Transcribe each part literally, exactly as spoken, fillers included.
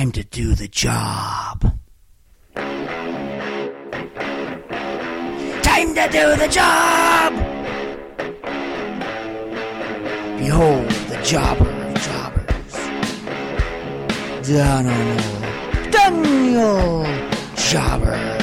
Time to do the job. Time to do the job! Behold the jobber of jobbers. Daniel, Daniel Jobber.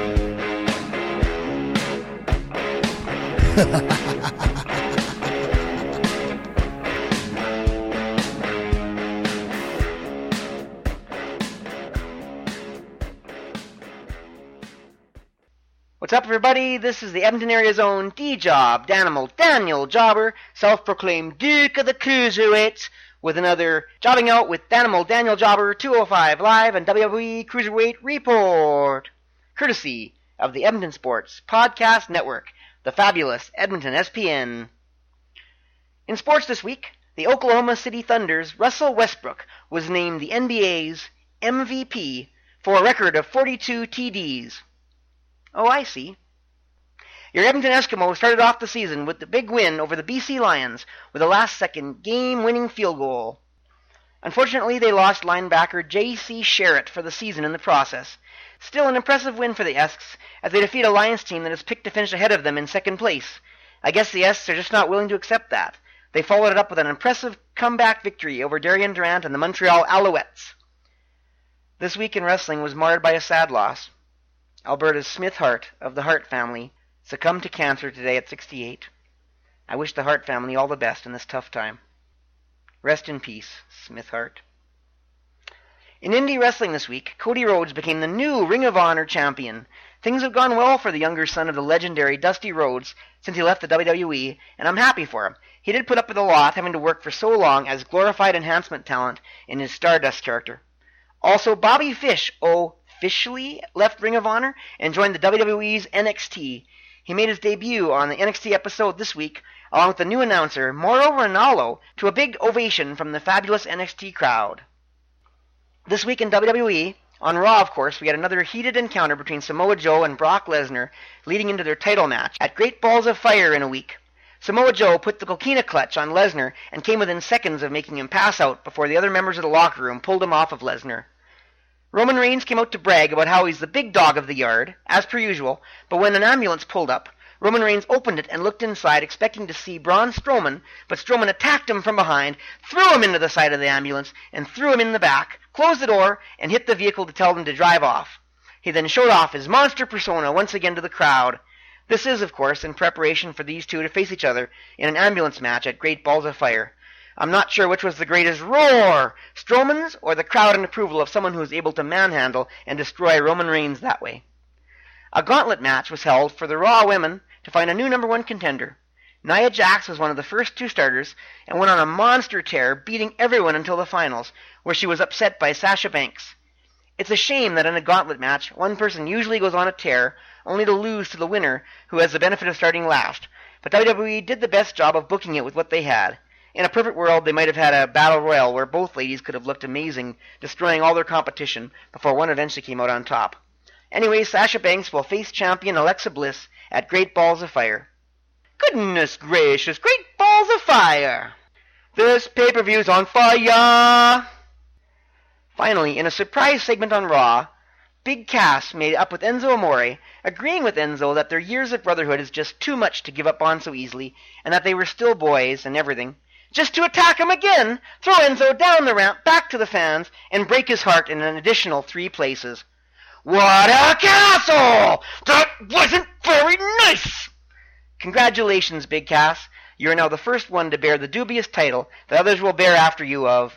What's up, everybody? This is the Edmonton area's own D-Job, Danimal Daniel Jobber, self-proclaimed Duke of the Cruiserweights, with another Jobbing Out with Danimal Daniel Jobber two oh five Live and W W E Cruiserweight Report, courtesy of the Edmonton Sports Podcast Network, the fabulous Edmonton S P N. In sports this week, the Oklahoma City Thunder's Russell Westbrook was named the N B A's M V P for a record of forty-two T Ds. Oh, I see. Your Edmonton Eskimos started off the season with the big win over the B C Lions with a last-second game-winning field goal. Unfortunately, they lost linebacker J C Sherritt for the season in the process. Still an impressive win for the Esks as they defeat a Lions team that is picked to finish ahead of them in second place. I guess the Esks are just not willing to accept that. They followed it up with an impressive comeback victory over Darian Durant and the Montreal Alouettes. This week in wrestling was marred by a sad loss. Alberta's Smith Hart of the Hart family succumbed to cancer today at sixty-eight. I wish the Hart family all the best in this tough time. Rest in peace, Smith Hart. In indie wrestling this week, Cody Rhodes became the new Ring of Honor champion. Things have gone well for the younger son of the legendary Dusty Rhodes since he left the W W E, and I'm happy for him. He did put up with a lot, having to work for so long as glorified enhancement talent in his Stardust character. Also, Bobby Fish, oh, officially left Ring of Honor and joined the W W E's N X T. He made his debut on the N X T episode this week, along with the new announcer, Mauro Ranallo, to a big ovation from the fabulous N X T crowd. This week in W W E, on Raw, of course, we had another heated encounter between Samoa Joe and Brock Lesnar, leading into their title match at Great Balls of Fire in a week. Samoa Joe put the coquina clutch on Lesnar and came within seconds of making him pass out before the other members of the locker room pulled him off of Lesnar. Roman Reigns came out to brag about how he's the big dog of the yard, as per usual, but when an ambulance pulled up, Roman Reigns opened it and looked inside, expecting to see Braun Strowman, but Strowman attacked him from behind, threw him into the side of the ambulance, and threw him in the back, closed the door, and hit the vehicle to tell them to drive off. He then showed off his monster persona once again to the crowd. This is, of course, in preparation for these two to face each other in an ambulance match at Great Balls of Fire. I'm not sure which was the greatest roar, Strowman's or the crowd in approval of someone who is able to manhandle and destroy Roman Reigns that way. A gauntlet match was held for the Raw women to find a new number one contender. Nia Jax was one of the first two starters and went on a monster tear, beating everyone until the finals, where she was upset by Sasha Banks. It's a shame that in a gauntlet match, one person usually goes on a tear, only to lose to the winner, who has the benefit of starting last. But W W E did the best job of booking it with what they had. In a perfect world, they might have had a battle royal where both ladies could have looked amazing, destroying all their competition before one eventually came out on top. Anyway, Sasha Banks will face champion Alexa Bliss at Great Balls of Fire. Goodness gracious, Great Balls of Fire! This pay-per-view's on fire! Finally, in a surprise segment on Raw, Big Cass made up with Enzo Amore, agreeing with Enzo that their years of brotherhood is just too much to give up on so easily, and that they were still boys and everything. Just to attack him again, throw Enzo down the ramp back to the fans, and break his heart in an additional three places. What a castle! That wasn't very nice! Congratulations, Big Cass. You are now the first one to bear the dubious title that others will bear after you of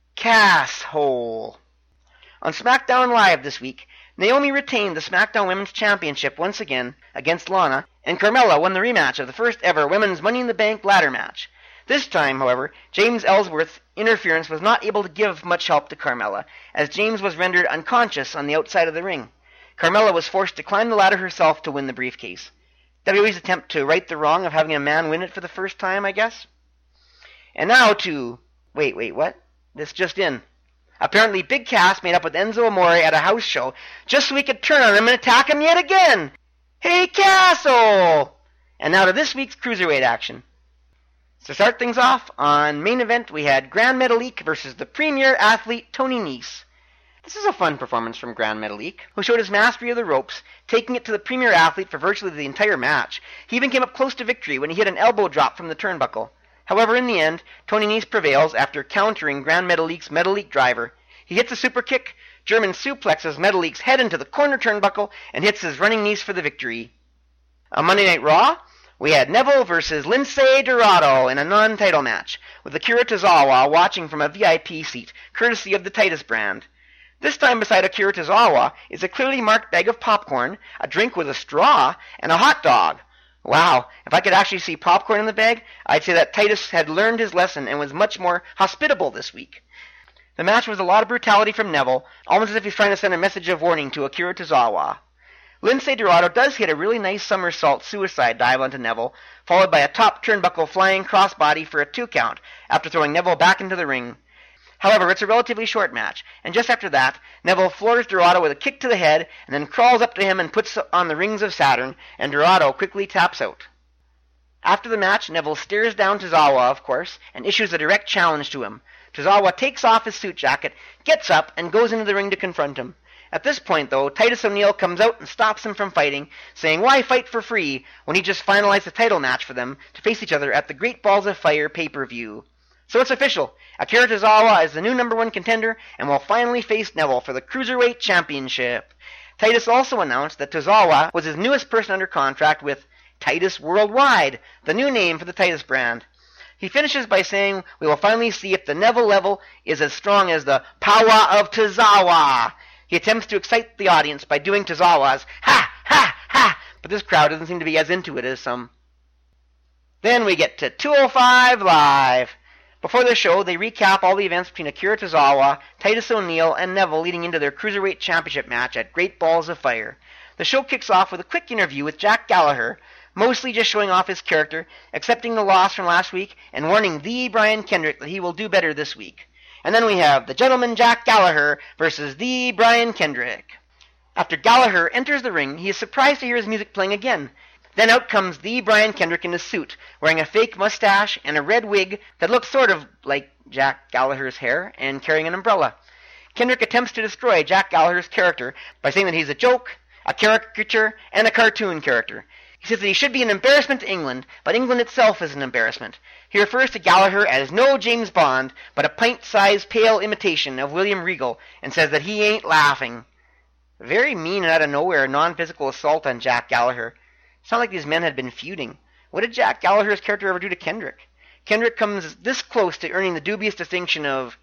Casshole. On SmackDown Live this week, Naomi retained the SmackDown Women's Championship once again against Lana, and Carmella won the rematch of the first ever Women's Money in the Bank ladder match. This time, however, James Ellsworth's interference was not able to give much help to Carmella, as James was rendered unconscious on the outside of the ring. Carmella was forced to climb the ladder herself to win the briefcase. W W E's attempt to right the wrong of having a man win it for the first time, I guess? And now to... Wait, wait, what? This just in. Apparently Big Cass made up with Enzo Amore at a house show just so he could turn on him and attack him yet again. Hey, Castle! And now to this week's Cruiserweight action. To start things off, on main event we had Grand Metalik versus the premier athlete Tony Nese. This is a fun performance from Gran Metalik, who showed his mastery of the ropes, taking it to the premier athlete for virtually the entire match. He even came up close to victory when he hit an elbow drop from the turnbuckle. However, in the end, Tony Nese prevails after countering Gran Metalik's Metalik driver. He hits a super kick, German suplexes Metalik's head into the corner turnbuckle, and hits his running Nese for the victory. On Monday Night Raw, we had Neville versus Lince Dorado in a non-title match, with Akira Tozawa watching from a V I P seat, courtesy of the Titus brand. This time beside Akira Tozawa is a clearly marked bag of popcorn, a drink with a straw, and a hot dog. Wow, if I could actually see popcorn in the bag, I'd say that Titus had learned his lesson and was much more hospitable this week. The match was a lot of brutality from Neville, almost as if he's trying to send a message of warning to Akira Tozawa. Lince Dorado does hit a really nice somersault suicide dive onto Neville, followed by a top turnbuckle flying crossbody for a two count, after throwing Neville back into the ring. However, it's a relatively short match, and just after that, Neville floors Dorado with a kick to the head, and then crawls up to him and puts on the rings of Saturn, and Dorado quickly taps out. After the match, Neville stares down Tozawa, of course, and issues a direct challenge to him. Tozawa takes off his suit jacket, gets up, and goes into the ring to confront him. At this point, though, Titus O'Neil comes out and stops him from fighting, saying why fight for free when he just finalized a title match for them to face each other at the Great Balls of Fire pay-per-view. So it's official. Akira Tozawa is the new number one contender and will finally face Neville for the Cruiserweight Championship. Titus also announced that Tozawa was his newest person under contract with Titus Worldwide, the new name for the Titus brand. He finishes by saying we will finally see if the Neville level is as strong as the power of Tozawa. He attempts to excite the audience by doing Tozawa's ha, ha, ha, but this crowd doesn't seem to be as into it as some. Then we get to two oh five Live. Before the show, they recap all the events between Akira Tozawa, Titus O'Neil, and Neville leading into their Cruiserweight Championship match at Great Balls of Fire. The show kicks off with a quick interview with Jack Gallagher, mostly just showing off his character, accepting the loss from last week, and warning the Brian Kendrick that he will do better this week. And then we have the gentleman Jack Gallagher versus the Brian Kendrick. After Gallagher enters the ring, he is surprised to hear his music playing again. Then out comes the Brian Kendrick in a suit, wearing a fake mustache and a red wig that looks sort of like Jack Gallagher's hair, and carrying an umbrella. Kendrick attempts to destroy Jack Gallagher's character by saying that he's a joke, a caricature, and a cartoon character. He says that he should be an embarrassment to England, but England itself is an embarrassment. He refers to Gallagher as no James Bond, but a pint-sized pale imitation of William Regal, and says that he ain't laughing. Very mean and out of nowhere non-physical assault on Jack Gallagher. It's not like these men had been feuding. What did Jack Gallagher's character ever do to Kendrick? Kendrick comes this close to earning the dubious distinction of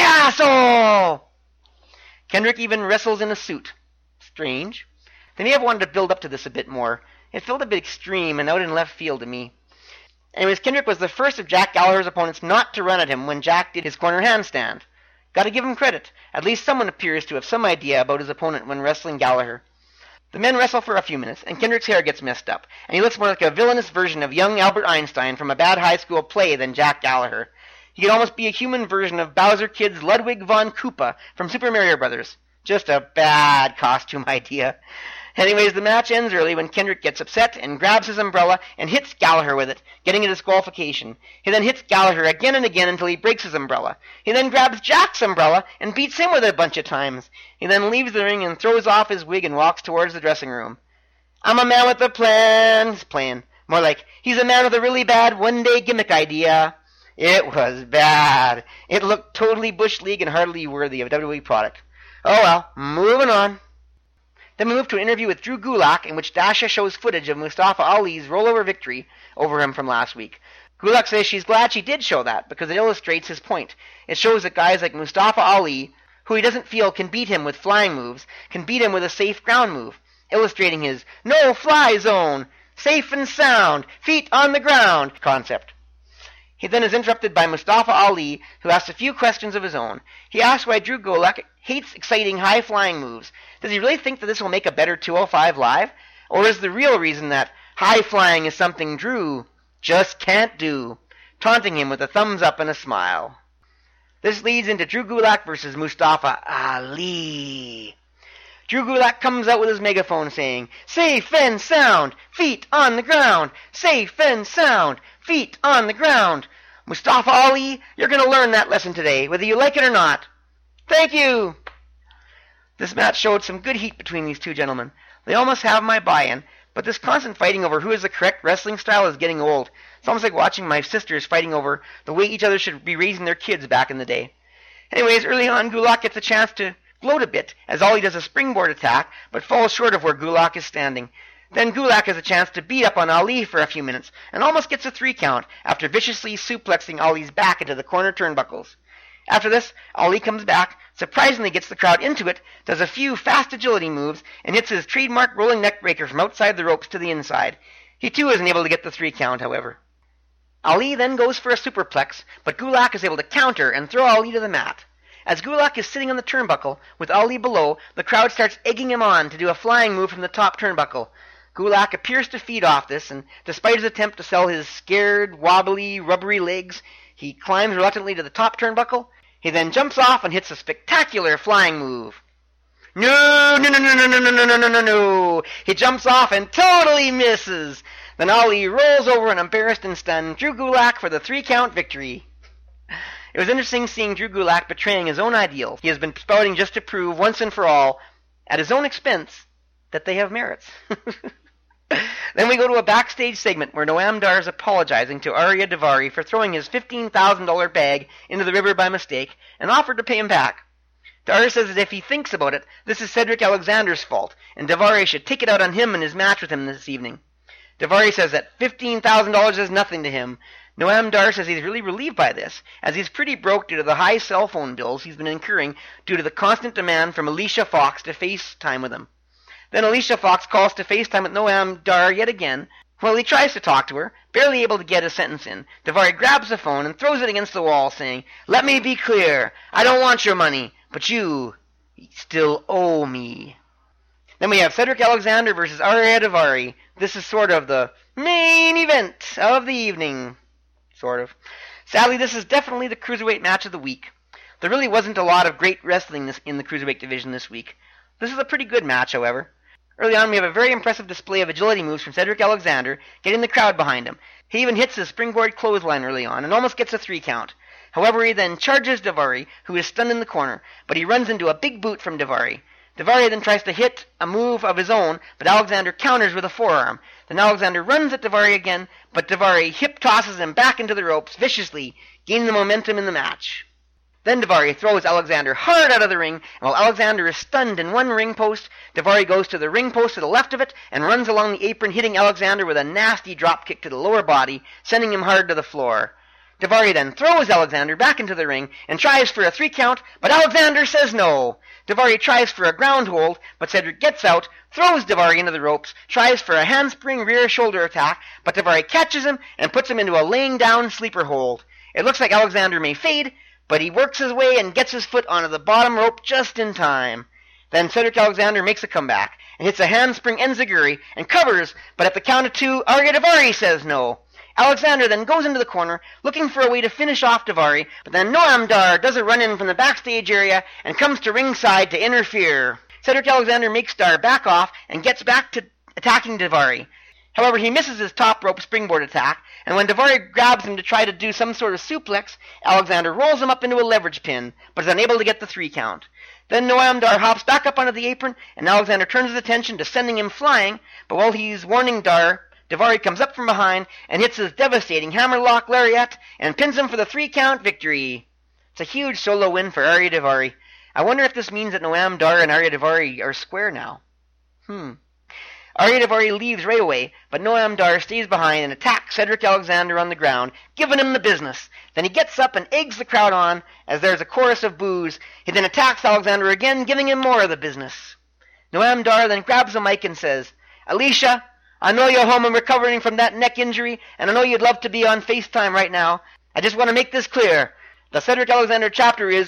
Castle! Kendrick even wrestles in a suit. Strange. They may have wanted to build up to this a bit more. It felt a bit extreme and out in left field to me. Anyways, Kendrick was the first of Jack Gallagher's opponents not to run at him when Jack did his corner handstand. Gotta give him credit. At least someone appears to have some idea about his opponent when wrestling Gallagher. The men wrestle for a few minutes, and Kendrick's hair gets messed up, and he looks more like a villainous version of young Albert Einstein from a bad high school play than Jack Gallagher. He could almost be a human version of Bowser Kid's Ludwig von Koopa from Super Mario Brothers. Just a bad costume idea. Anyways, the match ends early when Kendrick gets upset and grabs his umbrella and hits Gallagher with it, getting a disqualification. He then hits Gallagher again and again until he breaks his umbrella. He then grabs Jack's umbrella and beats him with it a bunch of times. He then leaves the ring and throws off his wig and walks towards the dressing room. I'm a man with a plan. He's playing. More like, he's a man with a really bad one-day gimmick idea. It was bad. It looked totally Bush League and hardly worthy of a W W E product. Oh well, moving on. Then we move to an interview with Drew Gulak, in which Dasha shows footage of Mustafa Ali's rollover victory over him from last week. Gulak says she's glad she did show that, because it illustrates his point. It shows that guys like Mustafa Ali, who he doesn't feel can beat him with flying moves, can beat him with a safe ground move, illustrating his no-fly zone, safe and sound, feet on the ground concept. He then is interrupted by Mustafa Ali, who asks a few questions of his own. He asks why Drew Gulak hates exciting high-flying moves. Does he really think that this will make a better two oh five Live? Or is the real reason that high-flying is something Drew just can't do, taunting him with a thumbs up and a smile? This leads into Drew Gulak versus Mustafa Ali. Drew Gulak comes out with his megaphone saying, safe and sound, feet on the ground, safe and sound, feet on the ground. Mustafa Ali, you're going to learn that lesson today, whether you like it or not. Thank you. This match showed some good heat between these two gentlemen. They almost have my buy-in, but this constant fighting over who is the correct wrestling style is getting old. It's almost like watching my sisters fighting over the way each other should be raising their kids back in the day. Anyways, early on, Gulak gets a chance to gloat a bit, as Ollie does a springboard attack, but falls short of where Gulak is standing. Then Gulak has a chance to beat up on Ali for a few minutes, and almost gets a three count after viciously suplexing Ali's back into the corner turnbuckles. After this, Ali comes back, surprisingly gets the crowd into it, does a few fast agility moves, and hits his trademark rolling neck breaker from outside the ropes to the inside. He too isn't able to get the three count, however. Ali then goes for a superplex, but Gulak is able to counter and throw Ali to the mat. As Gulak is sitting on the turnbuckle, with Ali below, the crowd starts egging him on to do a flying move from the top turnbuckle. Gulak appears to feed off this, and despite his attempt to sell his scared, wobbly, rubbery legs, he climbs reluctantly to the top turnbuckle. He then jumps off and hits a spectacular flying move. No, no, no, no, no, no, no, no, no, no, no. He jumps off and totally misses. Then Ali rolls over and embarrassed and stunned Drew Gulak for the three-count victory. It was interesting seeing Drew Gulak betraying his own ideals. He has been spouting just to prove, once and for all, at his own expense, that they have merits. Then we go to a backstage segment where Noam Dar is apologizing to Arya Daivari for throwing his fifteen thousand dollars bag into the river by mistake and offered to pay him back. Dar says that if he thinks about it, this is Cedric Alexander's fault, and Daivari should take it out on him in his match with him this evening. Daivari says that fifteen thousand dollars is nothing to him. Noam Dar says he's really relieved by this, as he's pretty broke due to the high cell phone bills he's been incurring due to the constant demand from Alicia Fox to FaceTime with him. Then Alicia Fox calls to FaceTime with Noam Dar yet again. While he tries to talk to her, barely able to get a sentence in, Daivari grabs the phone and throws it against the wall, saying, "Let me be clear. I don't want your money, but you still owe me." Then we have Cedric Alexander versus Arya Daivari. This is sort of the main event of the evening. Sort of. Sadly, this is definitely the Cruiserweight match of the week. There really wasn't a lot of great wrestling this, in the Cruiserweight division this week. This is a pretty good match, however. Early on, we have a very impressive display of agility moves from Cedric Alexander, getting the crowd behind him. He even hits his springboard clothesline early on, and almost gets a three count. However, he then charges Daivari, who is stunned in the corner, but he runs into a big boot from Daivari. Daivari then tries to hit a move of his own, but Alexander counters with a forearm. Then Alexander runs at Daivari again, but Daivari hip tosses him back into the ropes viciously, gaining the momentum in the match. Then Daivari throws Alexander hard out of the ring, and while Alexander is stunned in one ring post, Daivari goes to the ring post to the left of it and runs along the apron, hitting Alexander with a nasty drop kick to the lower body, sending him hard to the floor. Daivari then throws Alexander back into the ring and tries for a three count, but Alexander says no. Daivari tries for a ground hold, but Cedric gets out, throws Daivari into the ropes, tries for a handspring rear shoulder attack, but Daivari catches him and puts him into a laying down sleeper hold. It looks like Alexander may fade, but he works his way and gets his foot onto the bottom rope just in time. Then Cedric Alexander makes a comeback and hits a handspring enziguri and covers, but at the count of two, Arya Daivari says no. Alexander then goes into the corner, looking for a way to finish off Daivari, but then Noam Dar does a run-in from the backstage area and comes to ringside to interfere. Cedric Alexander makes Dar back off and gets back to attacking Daivari. However, he misses his top rope springboard attack, and when Daivari grabs him to try to do some sort of suplex, Alexander rolls him up into a leverage pin, but is unable to get the three count. Then Noam Dar hops back up onto the apron, and Alexander turns his attention to sending him flying, but while he's warning Dar, Daivari comes up from behind and hits his devastating hammerlock lariat and pins him for the three-count victory. It's a huge solo win for Arya Daivari. I wonder if this means that Noam Dar and Arya Daivari are square now. Hmm. Arya Daivari leaves right away, but Noam Dar stays behind and attacks Cedric Alexander on the ground, giving him the business. Then he gets up and eggs the crowd on as there's a chorus of boos. He then attacks Alexander again, giving him more of the business. Noam Dar then grabs the mic and says, "Alicia, I know you're home and recovering from that neck injury, and I know you'd love to be on FaceTime right now. I just want to make this clear. The Cedric Alexander chapter is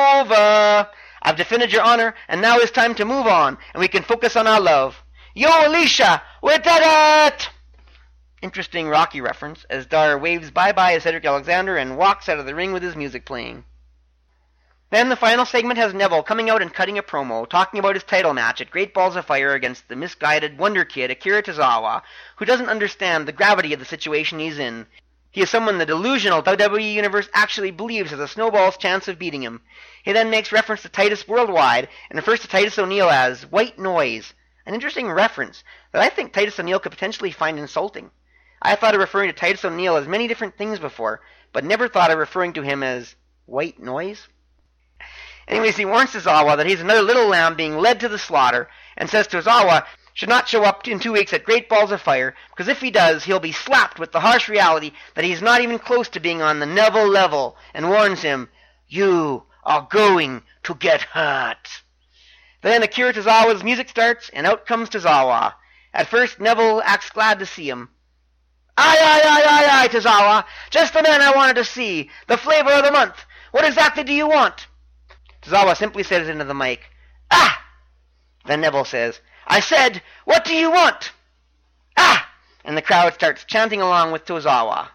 over. I've defended your honor, and now it's time to move on, and we can focus on our love. Yo, Alicia, we did it!" Interesting Rocky reference, as Dar waves bye-bye to Cedric Alexander and walks out of the ring with his music playing. Then the final segment has Neville coming out and cutting a promo, talking about his title match at Great Balls of Fire against the misguided Wonder Kid Akira Tozawa, who doesn't understand the gravity of the situation he's in. He is someone the delusional W W E Universe actually believes has a snowball's chance of beating him. He then makes reference to Titus Worldwide and refers to Titus O'Neil as white noise, an interesting reference that I think Titus O'Neil could potentially find insulting. I thought of referring to Titus O'Neil as many different things before, but never thought of referring to him as white noise. Anyways, he warns Tozawa that he's another little lamb being led to the slaughter, and says Tozawa should not show up in two weeks at Great Balls of Fire, because if he does, he'll be slapped with the harsh reality that he's not even close to being on the Neville level, and warns him, "You are going to get hurt." Then Akira Tozawa's music starts, and out comes Tozawa. At first, Neville acts glad to see him. "Aye, aye, aye, aye, aye, Tozawa. Just the man I wanted to see. The flavor of the month. What exactly do you want?" Tozawa simply says into the mic, "Ah!" Then Neville says, "I said, what do you want?" "Ah!" And the crowd starts chanting along with Tozawa.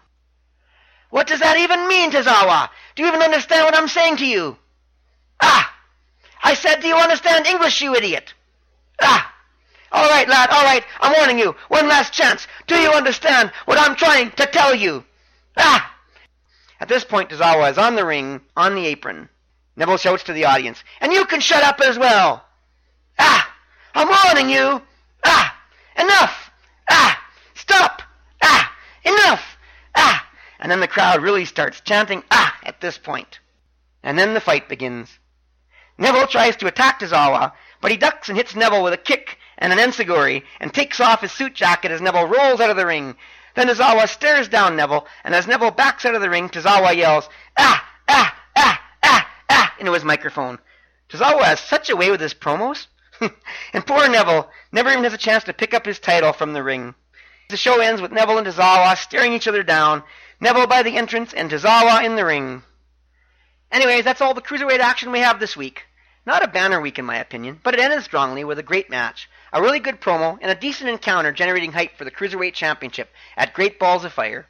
"What does that even mean, Tozawa? Do you even understand what I'm saying to you?" "Ah!" "I said, do you understand English, you idiot?" "Ah!" "All right, lad, all right. I'm warning you. One last chance. Do you understand what I'm trying to tell you?" "Ah!" At this point, Tozawa is on the ring, on the apron. Neville shouts to the audience, "And you can shut up as well." "Ah! I'm warning you! Ah! Enough! Ah! Stop! Ah! Enough! Ah!" And then the crowd really starts chanting "Ah!" at this point. And then the fight begins. Neville tries to attack Tozawa, but he ducks and hits Neville with a kick and an enziguri, and takes off his suit jacket as Neville rolls out of the ring. Then Tozawa stares down Neville, and as Neville backs out of the ring, Tozawa yells, "Ah! Ah! Ah! Ah! Ah!" into his microphone. Tozawa has such a way with his promos. And poor Neville never even has a chance to pick up his title from the ring. The show ends with Neville and Tozawa staring each other down, Neville by the entrance and Tozawa in the ring. Anyways, that's all the Cruiserweight action we have this week. Not a banner week in my opinion, but it ended strongly with a great match, a really good promo, and a decent encounter generating hype for the Cruiserweight Championship at Great Balls of Fire.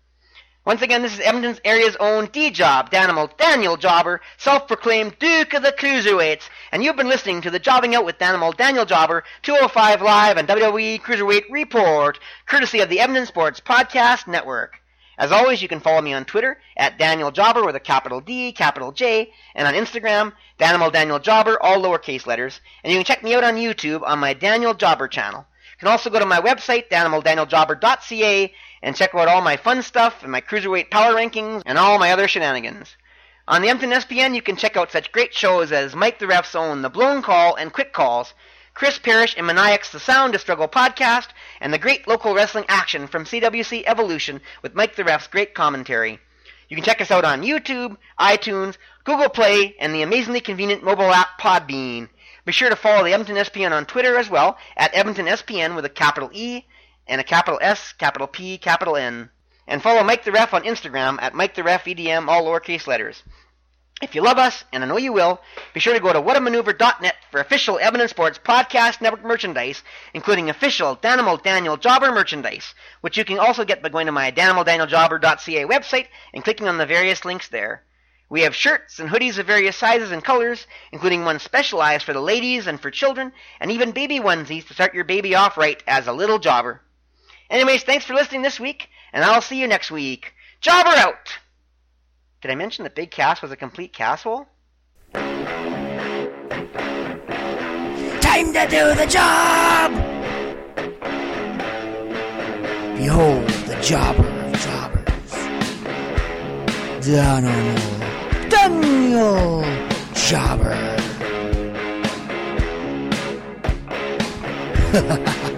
Once again, this is Edmonton's area's own D-Job, Danimal Daniel Jobber, self-proclaimed Duke of the Cruiserweights, and you've been listening to the Jobbing Out with Danimal Daniel Jobber two oh five Live and W W E Cruiserweight Report, courtesy of the Edmonton Sports Podcast Network. As always, you can follow me on Twitter at Daniel Jobber with a capital D, capital J, and on Instagram, Danimal Daniel Jobber, all lowercase letters, and you can check me out on YouTube on my Daniel Jobber channel. You can also go to my website, danimal daniel jobber dot c a, and check out all my fun stuff and my Cruiserweight power rankings and all my other shenanigans. On the Edmonton S P N, you can check out such great shows as Mike the Ref's own The Blown Call and Quick Calls, Chris Parrish and Maniac's The Sound to Struggle podcast, and the great local wrestling action from C W C Evolution with Mike the Ref's great commentary. You can check us out on YouTube, iTunes, Google Play, and the amazingly convenient mobile app Podbean. Be sure to follow the Edmonton S P N on Twitter as well, at Edmonton S P N with a capital E and a capital S, capital P, capital N. And follow Mike the Ref on Instagram at Mike the Ref E D M, all lowercase letters. If you love us, and I know you will, be sure to go to what a maneuver dot net for official Edmonton Sports Podcast Network merchandise, including official Danimal Daniel Jobber merchandise, which you can also get by going to my danimal daniel jobber dot c a website and clicking on the various links there. We have shirts and hoodies of various sizes and colors, including ones specialized for the ladies and for children, and even baby onesies to start your baby off right as a little jobber. Anyways, thanks for listening this week, and I'll see you next week. Jobber out! Did I mention that Big Cass was a complete casshole? Time to do the job! Behold the jobber of jobbers. Danimal Daniel Jobber.